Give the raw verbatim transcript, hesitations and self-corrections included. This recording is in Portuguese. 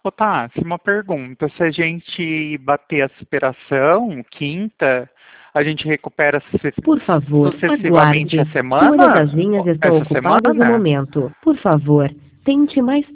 Ô, tá, uma pergunta. Se a gente bater a superação, quinta, a gente recupera su- Por favor, sucessivamente a aguarde. A maioria semana? das linhas estão Essa ocupadas no semana? momento. Por favor, tente mais